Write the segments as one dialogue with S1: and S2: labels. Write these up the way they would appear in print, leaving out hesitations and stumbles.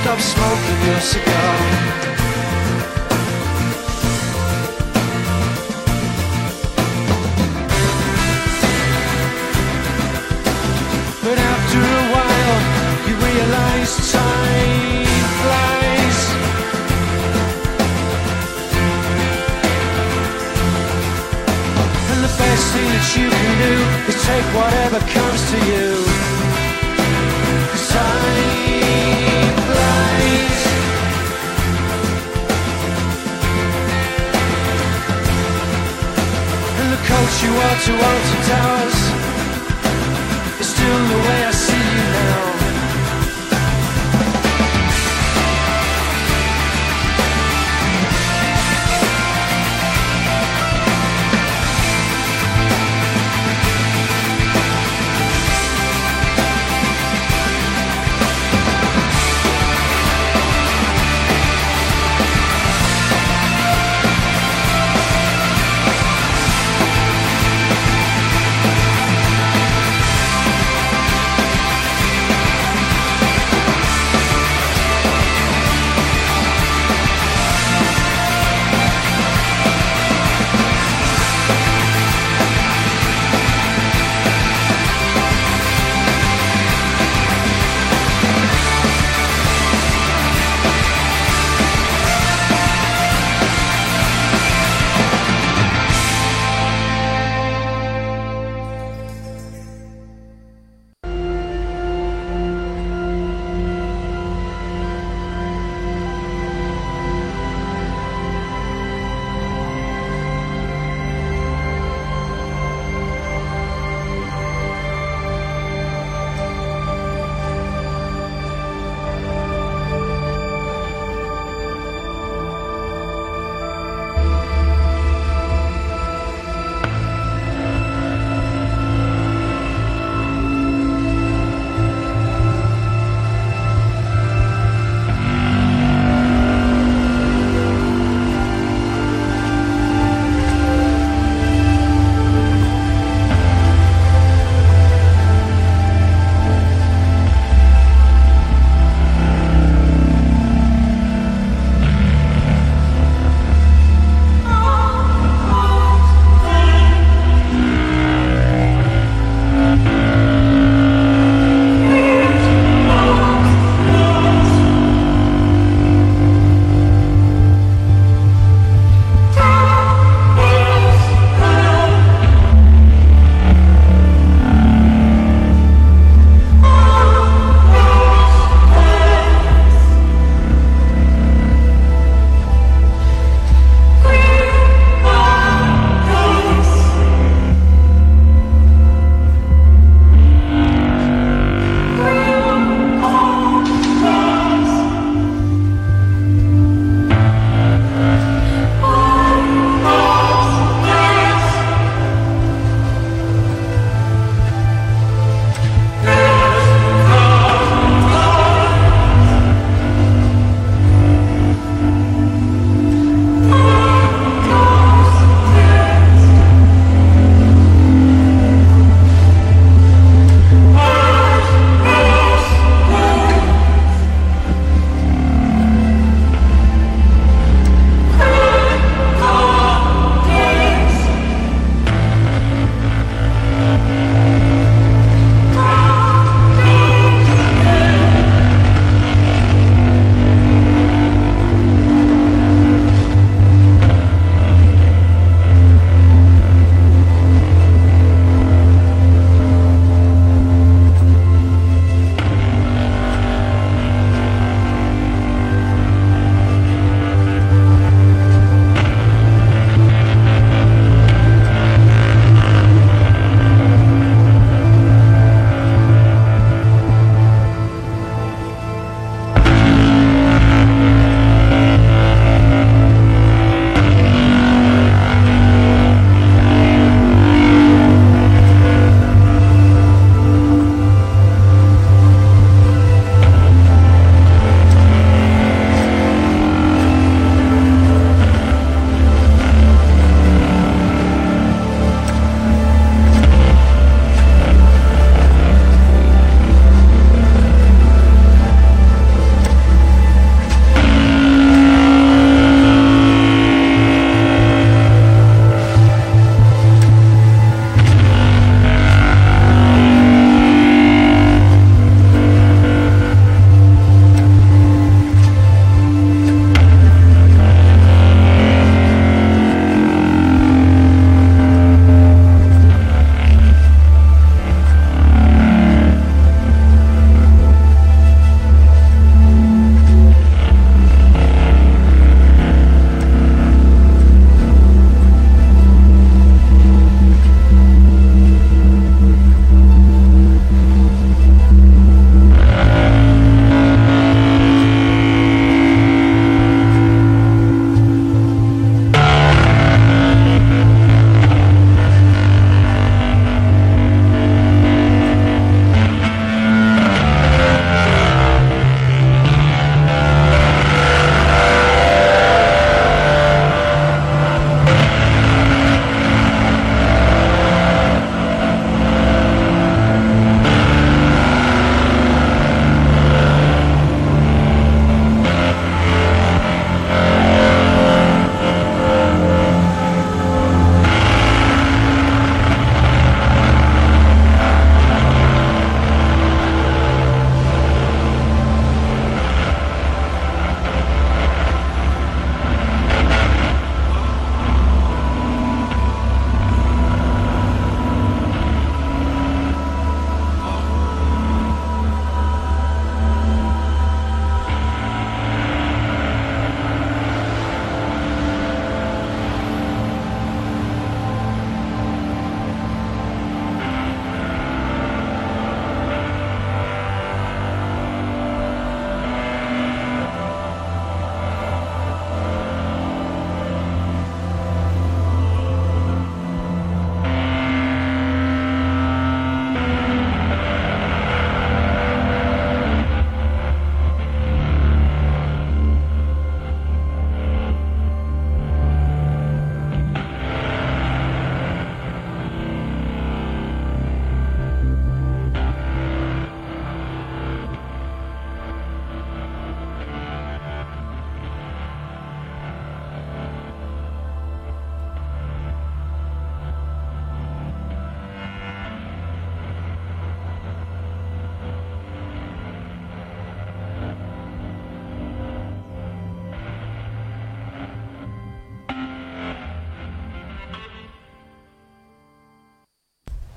S1: stop smoking your cigar. But after a while, you realize time flies. And the best thing that you can do is take whatever comes to you. 'Cause time flies. And the coach you are to Alton Towers is still the way I see you now.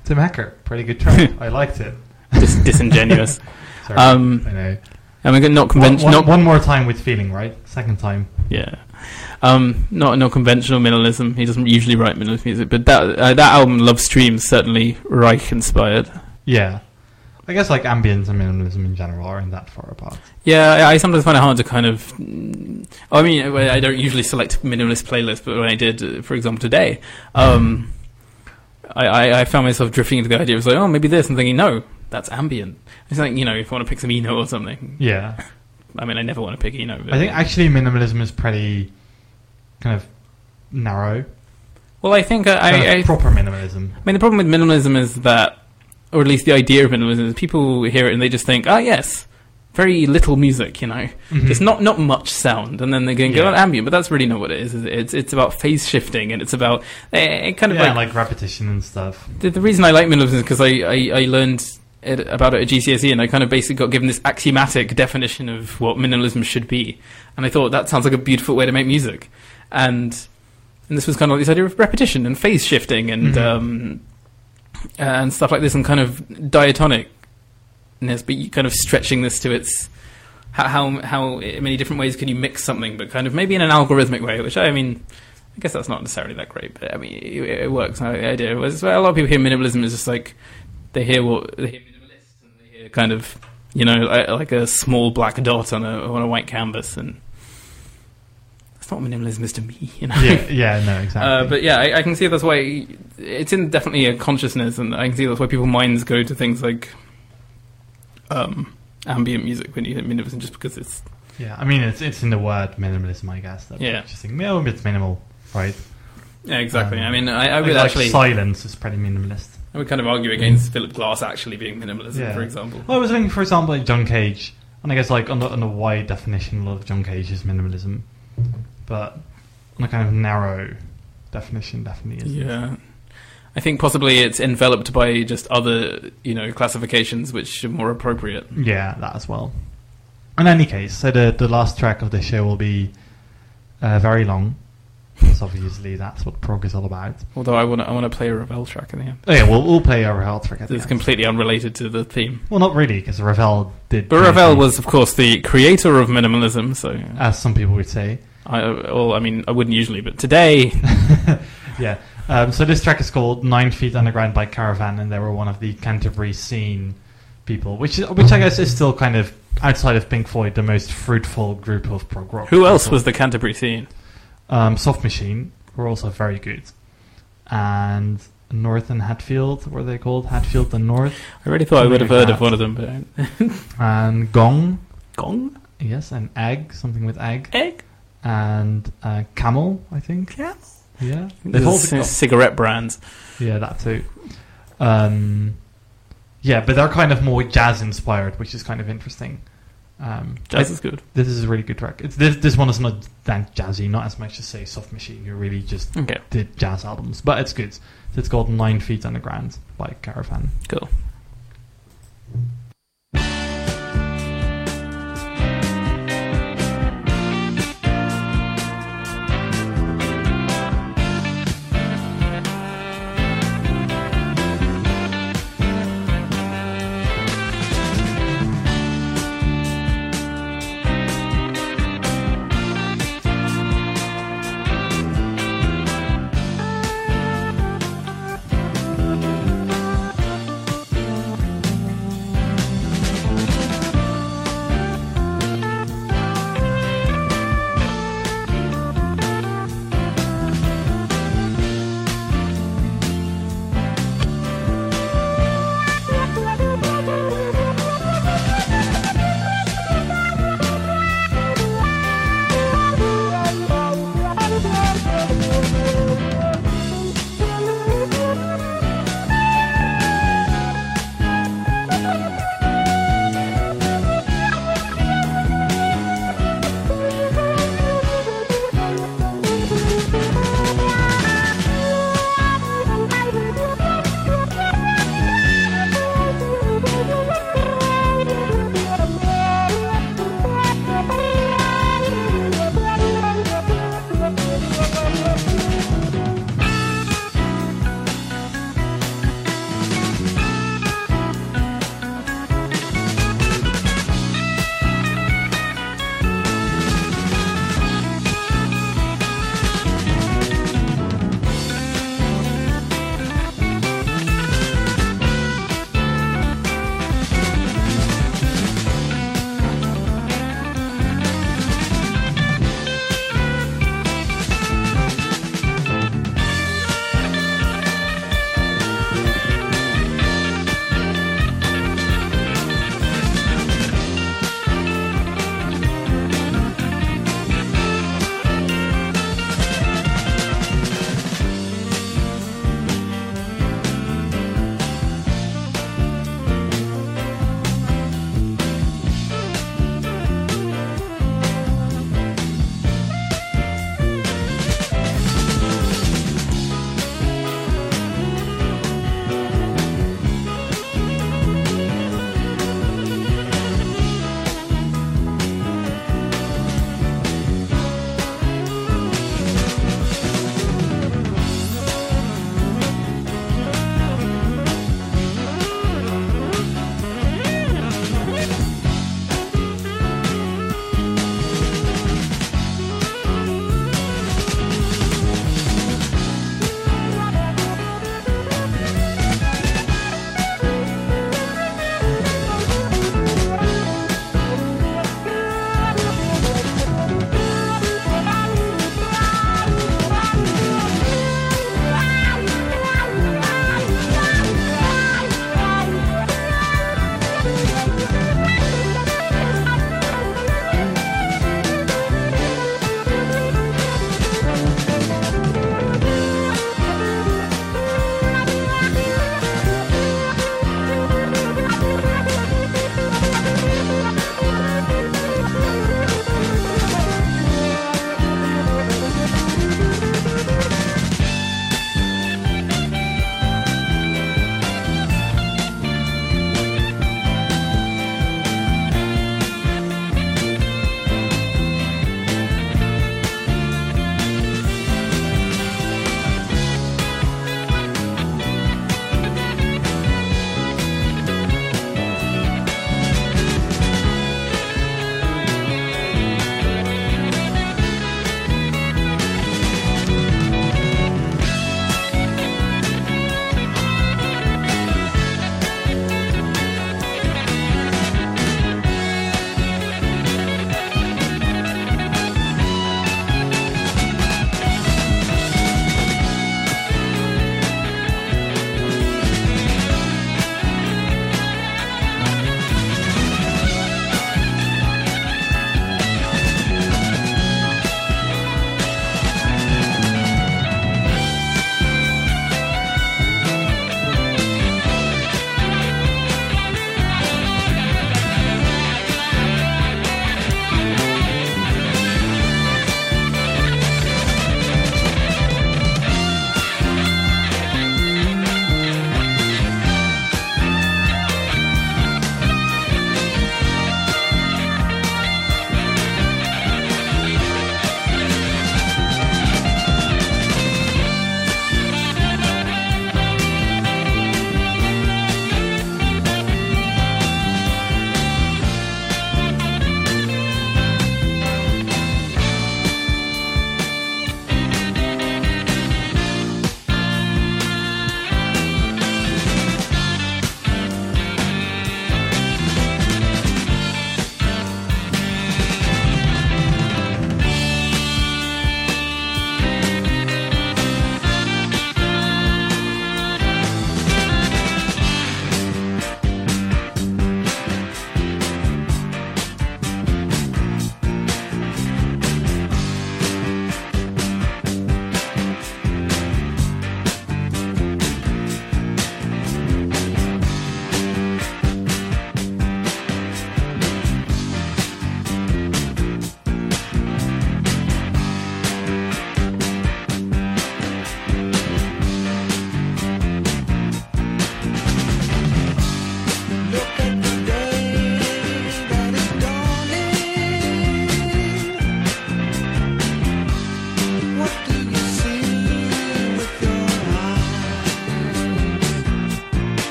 S2: Tim Hecker, pretty good track. I liked it.
S3: Disingenuous.
S2: Sorry, I know.
S3: I mean, not conventional.
S2: One more time with feeling, right? Second time.
S3: Yeah. Not conventional minimalism. He doesn't usually write minimalist music, but that album, Love Streams, certainly Reich inspired.
S2: Yeah. I guess like ambience and minimalism in general aren't that far apart.
S3: Yeah, I sometimes find it hard to kind of... I mean, I don't usually select minimalist playlists, but when I did, for example, today, I found myself drifting into the idea of like, oh, maybe this, and thinking, no, that's ambient. It's like, you know, if you want to pick some Eno or something.
S2: Yeah.
S3: I mean, I never want to pick Eno. But
S2: I think actually minimalism is pretty kind of narrow.
S3: Well, I think...
S2: proper minimalism.
S3: I mean, the problem with minimalism is that, or at least the idea of minimalism, is people hear it and they just think, yes, very little music, you know.
S2: Mm-hmm.
S3: It's not much sound, and then they're going to go on ambient, but that's really not what it is. It's about phase shifting, and it's about kind of
S2: like repetition and stuff.
S3: The reason I like minimalism is because I learned about it at GCSE, and I kind of basically got given this axiomatic definition of what minimalism should be, and I thought that sounds like a beautiful way to make music, and this was kind of like this idea of repetition and phase shifting and and stuff like this, and kind of diatonicness, but you kind of stretching this to its how many different ways can you mix something, but kind of maybe in an algorithmic way, which I mean, I guess that's not necessarily that great, but I mean it works. The idea was, well, a lot of people hear minimalism is just like they hear minimalist and they hear kind of, you know, like a small black dot on a white canvas, and that's not what minimalism is to me, you know.
S2: Yeah, no, exactly.
S3: But yeah, I can see that's why it's in definitely a consciousness, and I can see that's why people's minds go to things like ambient music when you hear minimalism, just because it's...
S2: Yeah, I mean, it's in the word minimalism, I guess. That just think, well, it's minimal, right?
S3: Yeah, exactly. I mean, I would actually...
S2: silence is pretty minimalist.
S3: I would kind of argue against Philip Glass actually being minimalism, for example.
S2: Well, I was thinking, for example, like John Cage, and I guess like on the wide definition, a lot of John Cage is minimalism, but on a kind of narrow definition, definitely is.
S3: Yeah. I think possibly it's enveloped by just other, you know, classifications which are more appropriate.
S2: Yeah, that as well. In any case, so the last track of the show will be very long, because obviously that's what prog is all about.
S3: Although I want to play a Ravel track in the end.
S2: Oh yeah, we'll play a Ravel track at the end.
S3: It's completely unrelated to the theme.
S2: Well, not really, because Ravel did...
S3: But Ravel was, of course, the creator of minimalism, so...
S2: As some people would say.
S3: I wouldn't usually, but today...
S2: Yeah. So this track is called 9 Feet Underground by Caravan, and they were one of the Canterbury scene people, which I guess is still kind of, outside of Pink Floyd, the most fruitful group of prog rock.
S3: Who else was the Canterbury scene?
S2: Soft Machine were also very good. And North and Hatfield, what were they called? Hatfield and North?
S3: I really thought I would have heard of one of them. But
S2: and Gong.
S3: Gong?
S2: Yes, and Egg, something with Egg.
S3: Egg?
S2: And Camel, I think.
S3: Camel?
S2: Yeah.
S3: Cigarette brands.
S2: Yeah, that too. Yeah, but they're kind of more jazz inspired, which is kind of interesting.
S3: Jazz is good.
S2: This is a really good track. This one is not that jazzy, not as much as say Soft Machine, who really just did jazz albums, but it's good. It's called 9 Feet Underground by Caravan.
S3: Cool.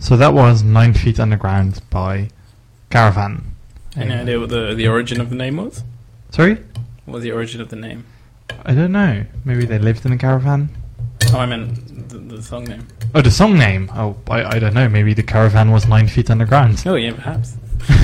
S2: So that was 9 Feet Underground by Caravan.
S3: Any idea what the origin of the name was?
S2: Sorry?
S3: What was the origin of the name?
S2: I don't know. Maybe they lived in a caravan?
S3: Oh, I meant the song name.
S2: Oh, the song name? Oh, I don't know. Maybe the caravan was 9 feet underground.
S3: Oh, yeah, perhaps.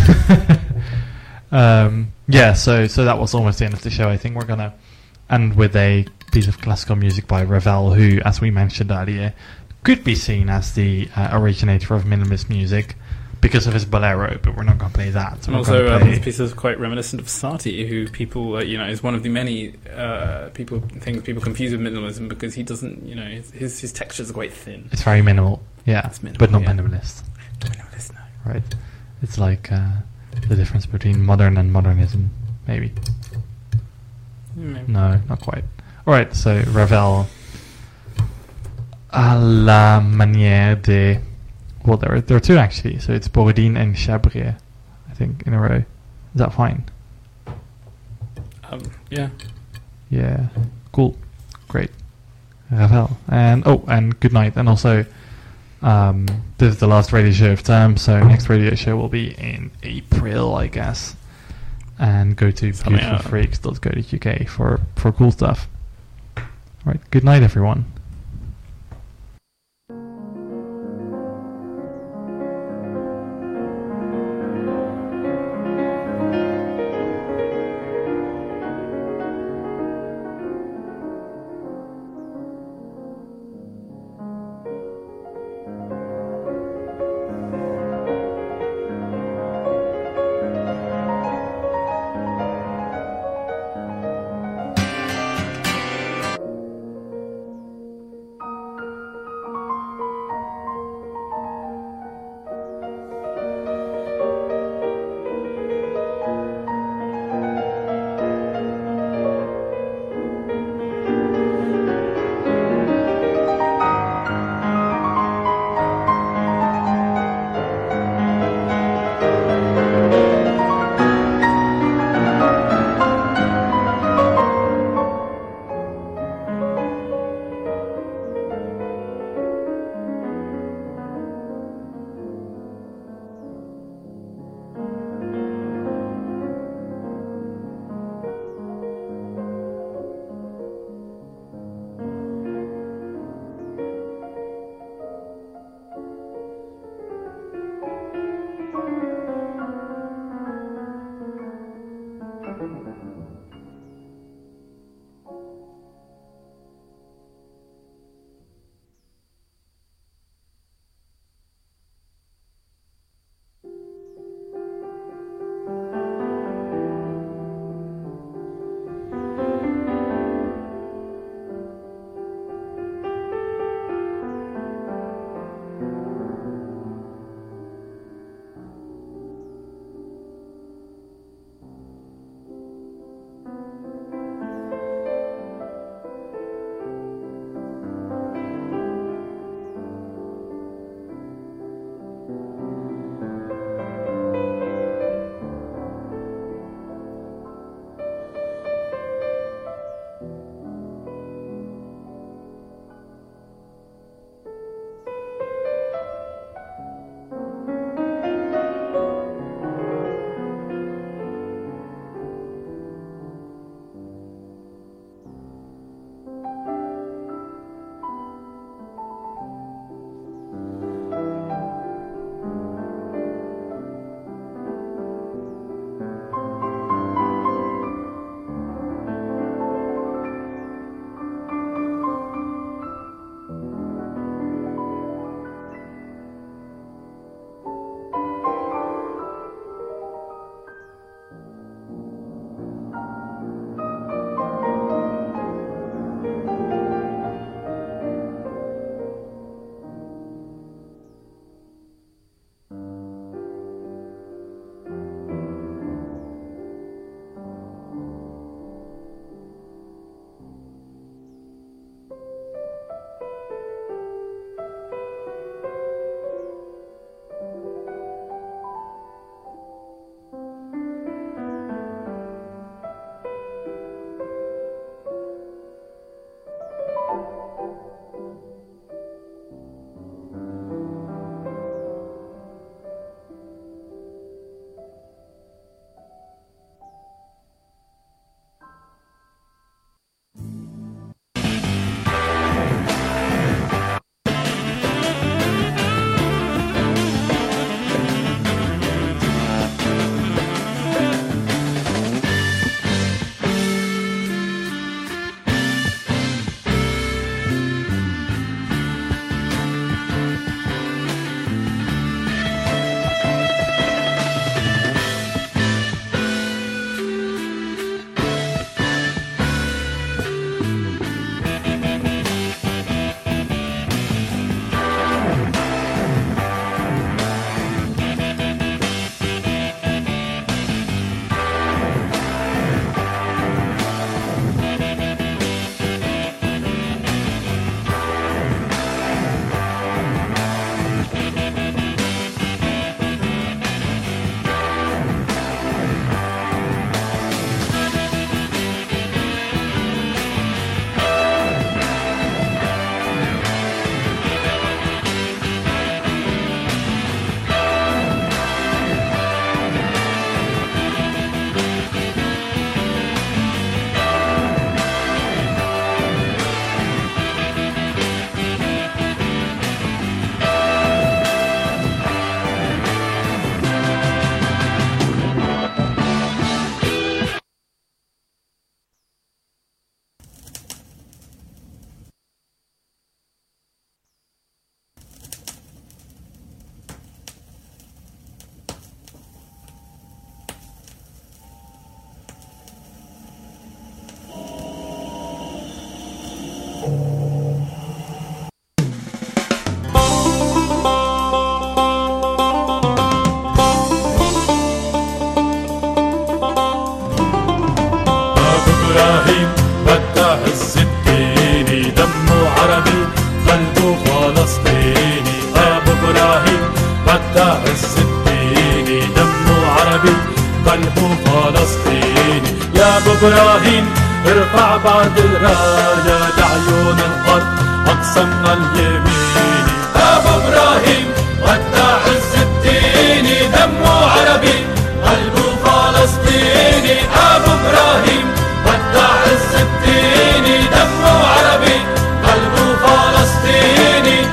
S2: Yeah, so that was almost the end of the show. I think we're going to end with a piece of classical music by Ravel, who, as we mentioned earlier, could be seen as the originator of minimalist music because of his bolero, but we're not going to play that.
S3: And also, this piece is quite reminiscent of Satie, who people, is one of the many things people confuse with minimalism because he doesn't, his textures are quite thin.
S2: It's very minimal, yeah,
S3: minimal,
S2: but not
S3: yeah.
S2: minimalist.
S3: Minimalist, no.
S2: Right. It's like the difference between modern and modernism, maybe.
S3: Maybe.
S2: No, not quite. Alright, so Ravel, à la manière de... Well, there are two actually. So it's Borodin and Chabrier, I think, in a row. Is that fine?
S3: Yeah.
S2: Yeah. Cool. Great. Ravel. And good night. And also, this is the last radio show of term, so next radio show will be in April, I guess. And go to beautifulfreaks.co.uk for cool stuff. Alright, good night everyone.
S4: إبراهيم ودع عز الدين دمه عربي قلبه فلسطيني. أبو إبراهيم ودع عز الدين دمه عربي قلبه فلسطيني. يا أبو إبراهيم ارفع بعد الراية لعيون الأرض أقسمنا اليميني. أبو إبراهيم ودع عز الدين دمه عربي قلبه فلسطيني. أبو إبراهيم ودع عز الدين دمه عربي قلبه فلسطيني.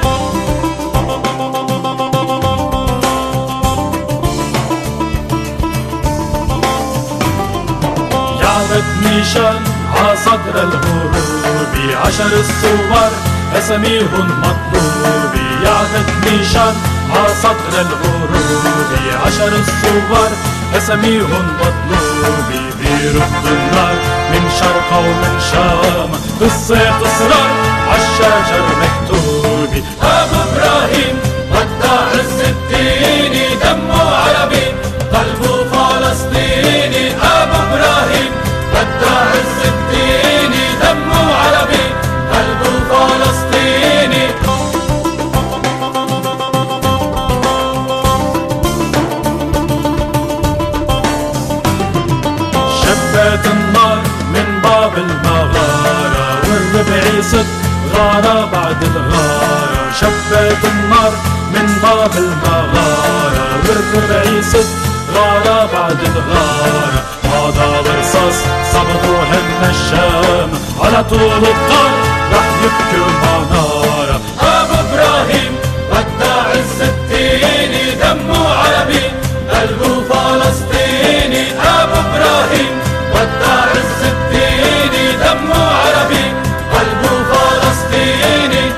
S4: يعرض نيشان عصدر الغروب 10 الصور أسميهم مطلوبي. يعرض نيشان عصدر الغروب 10 الصور أسميهم مطلوبي. بيرد النار من شرق ومن شام بالصيف إصرار عالشجر مكتوبي. أبو إبراهيم ودع عز الدين دمه عربي قلبه فلسطيني. أبو إبراهيم ودع عز الدين دمه عربي قلبه فلسطيني. شبت النار من باب المغارة والربع صد غارة بعد الغارة. شبت النار من باب المغارة والربع صد غارة بعد الغارة. هذا برصاص صبطوا هن الشام على طول الطار رح يبكوا منارة. أبو إبراهيم ودع عز الدين دمه عربي قلبه فلسطيني. أبو إبراهيم ودع عز الدين دمه عربي قلبه فلسطيني.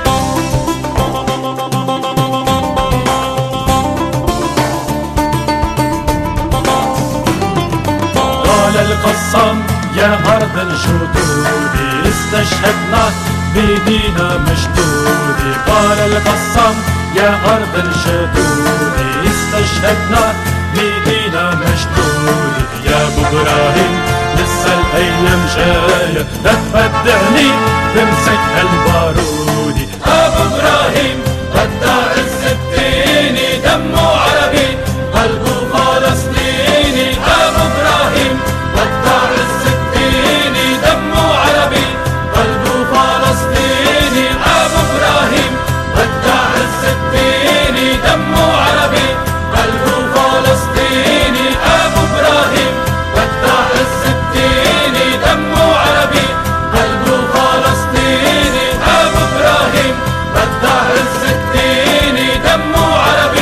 S4: قال القسام يا أرض الجدود استشهدنا بيدينا مشدودي. قال القسام يا أرض الجدود استشهدنا بيدينا مشدودي. يا أبو إبراهيم لسه الأيام جاية لا تبدعني تمسك هالبارودي. أبو إبراهيم ودع عز الدين دمه عربي قلبه فلسطيني. أبو إبراهيم ودع عز الدين دمه عربي قلبه فلسطيني. أبو إبراهيم ودع عز الدين دمه عربي قلبه فلسطيني. أبو إبراهيم ودع عز الدين دمه عربي قلبه فلسطيني. أبو إبراهيم ودع عز الدين دمه عربي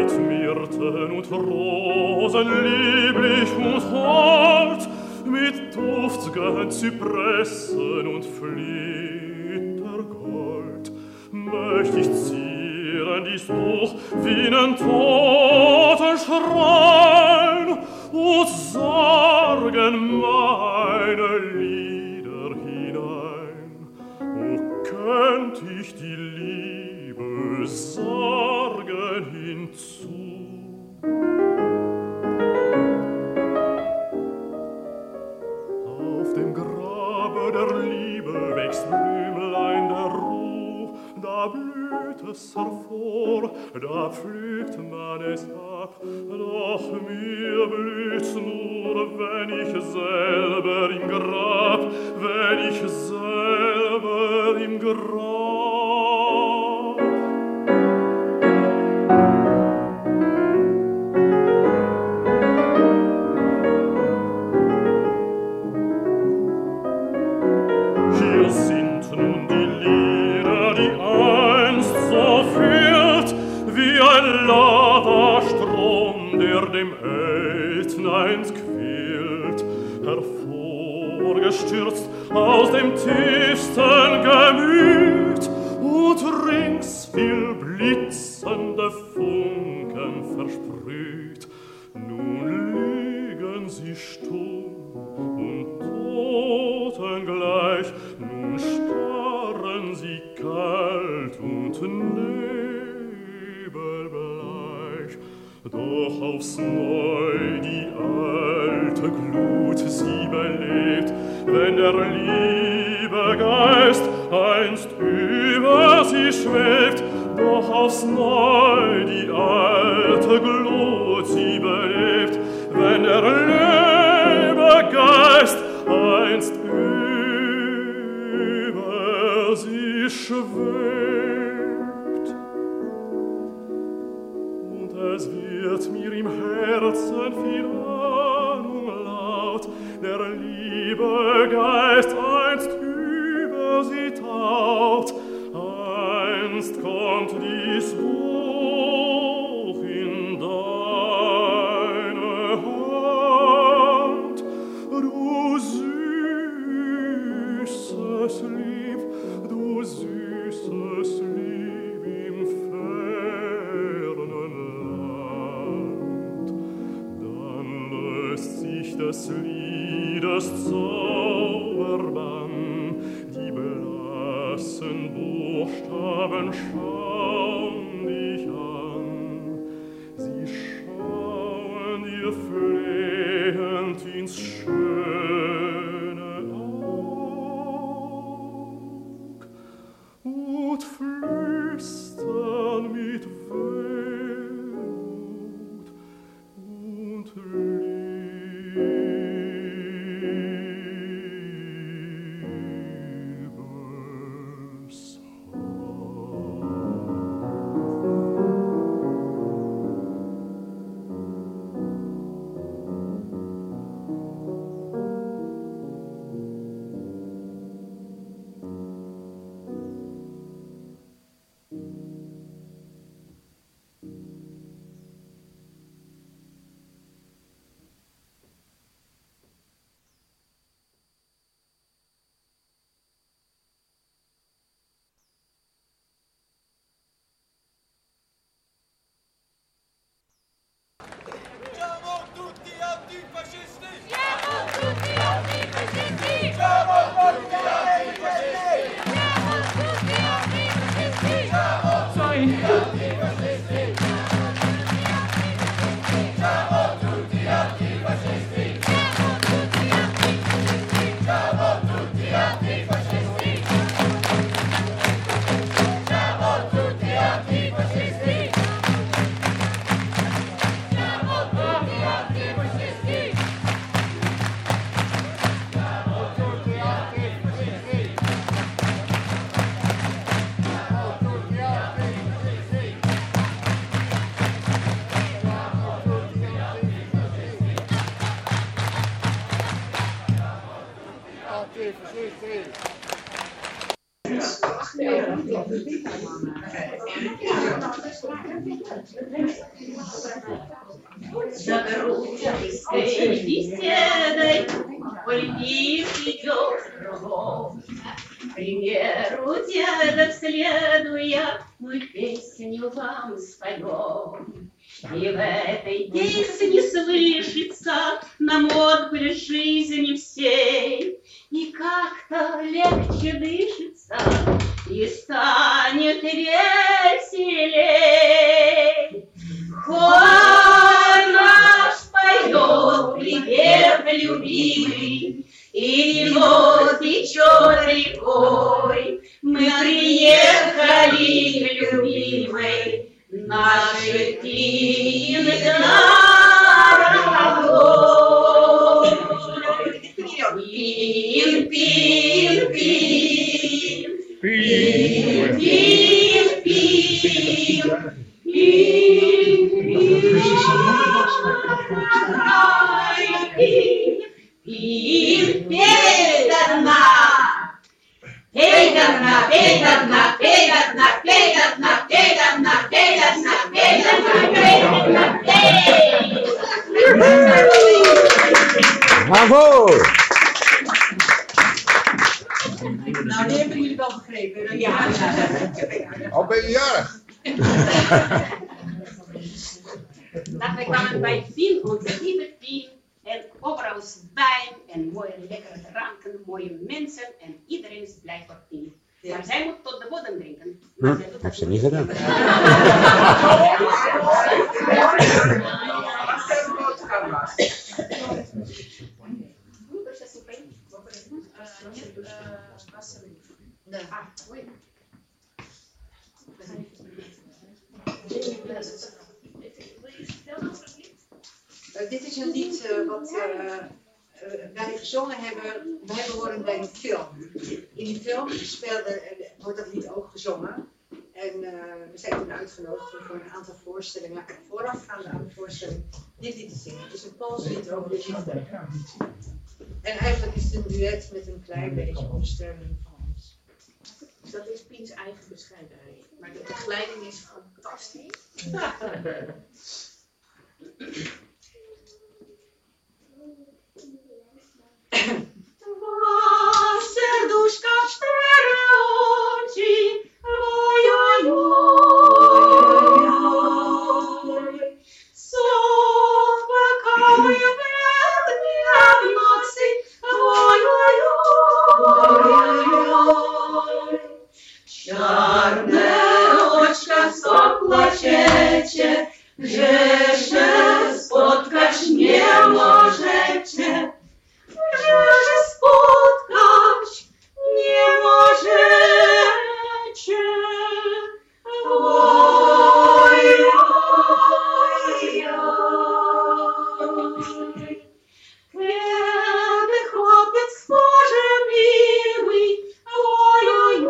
S4: mit Myrten und Rosen lieblich und hold, mit duft'gen Zypressen und Flittergold. Möcht ich zieren dies Buch wie 'nen Totenschrein und sorgen meine Lieder hinein. O könnt ich die Liebe Sorgen hinzu. Auf dem Grabe der Liebe wächst Blümlein der Ruh, da blüht es hervor, da pflückt man es ab, doch mir blüht's nur, wenn ich selber im Grab, wenn ich selber im Grab. Hier sind nun die Lieder, die einst so führt, wie ein Lavastrom, der dem Eltneins quillt, hervorgestürzt aus dem tiefsten Gemüt und rings viel blitzende Funken versprüht. Nun liegen sie stumm und totengleich, nun starren sie kalt und nebelbleich. Doch aufs Neu die alte Glut sie belebt, wenn der liebe Geist einst über sie schwebt. Doch aufs Neu die alte Glut sie belebt, wenn der liebe Geist einst über sie schwebt. Und es wird mir im Herzen viel Ahnung laut, der liebe Geist einst über sie taut. Einst kommt dies Buch in deine Hand, du süßes Lieb, du süßes Lieb im fernen Land. Dann löst sich des Liedes Zauberbann, die blassen Buchstaben schauen dich an. Sie schauen dir flehend ins schöne Aug und flüstern mit Wehmut und
S5: Заберутся беседой, полетит идет кругом. Примеру дедов следуя, мы песню вам споем. И в этой песне слышится нам отблеск жизни всей. И как-то легче дышится, и станет веселей. Хор наш поет припев любимый, и вино течет рекой. Мы приехали к любимой нашей Тины дорогой. Пин, пин, пин, пин, пин, пин, пин, пей до дна, пей до дна, пей до дна, пей до дна, пей до дна, пей до дна, пей до дна, пей до дна, пей до дна, пей.
S6: Bravo!
S5: Nou, die hebben jullie wel begrepen. Ja.
S6: Al ben je jarig?
S5: Dat we kwamen bij Pien, onze lieve Pien. En overal is wijn en mooie lekkere dranken, mooie mensen. En iedereen is blij voor Pien. Maar zij moet tot de bodem drinken.
S6: Heeft ze niet gedaan.
S7: Dit is een lied wat wij gezongen hebben. We hebben horen bij een film. In die film wordt dat lied ook gezongen. En we zijn toen uitgenodigd voor een aantal voorstellingen. Voorafgaande aan de voorstelling dit lied te zingen. Het is een Pools lied over de liefde. En eigenlijk is het een duet met een klein beetje ondersteuning van ons.
S5: Dat is Piens eigen bescheidenheid. Maar de begeleiding is fantastisch. Serduszka cztery oczy, oj. Słów płakały we dnie w nocy, oj. Czarne oczka, co płaczecie, że się spotkać nie możecie. Że spotkać nie możecie. Oj. Kiedy chłopiec w porze miły, oj.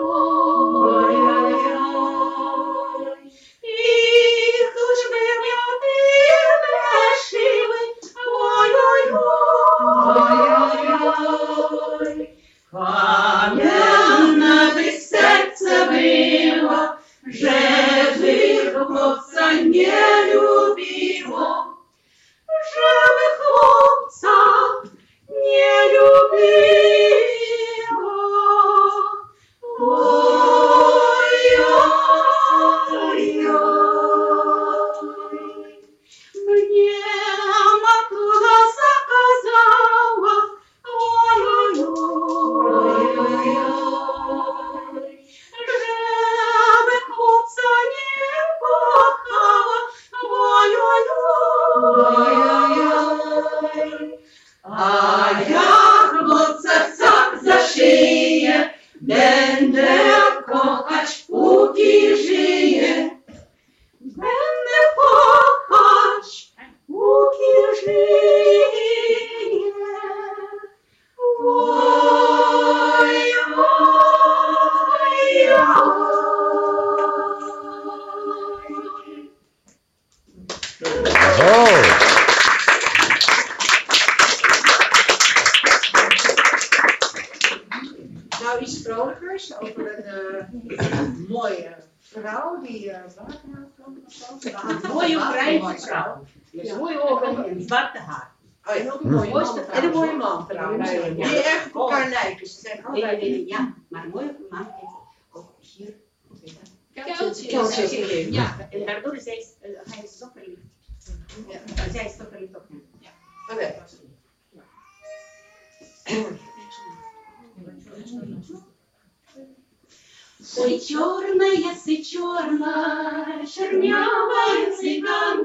S5: I któż by miał tyle siły, oj. Kamienne by serce było, żeby chłopca nie lubiło, żeby chłopca nie lubiło. Oj. Mnie matura zakazała, oj. Żeby chłopca nie kochała, oj. A ja chłopca tak za szyję będę kochać, póki żyję. Będę kochać, póki żyję. Oj.
S6: Bravo!
S7: Nou, iets vrolijkers over een mooie vrouw die water had.
S5: Een mooie Oekraïnse vrouw.
S7: Ja.
S5: Mooie ogen en zwarte haar.
S7: Oh,
S5: En ook een mooie man.
S7: en een mooie man trouwens.
S5: Ja.
S7: Die erg op elkaar lijken. Ze zijn allebei
S5: Nee, ja, maar een mooie man heeft ook hier.
S7: Keltje.
S5: Ja, en daardoor is hij zo verliefd. Ja. Zij is zo verliefd op hem. Ja.
S7: Oké.
S5: Ой, чорна, яси чорна, черня